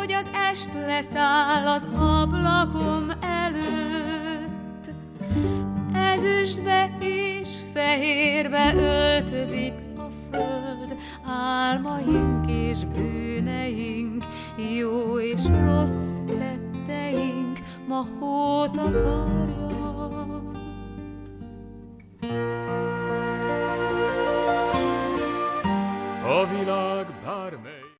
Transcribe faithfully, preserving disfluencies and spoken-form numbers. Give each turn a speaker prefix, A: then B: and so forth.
A: hogy az est leszáll az ablakom előtt. Ezüstbe és fehérbe öltözik a föld, álmaink és bűneink, jó és rossz tetteink ma hót akar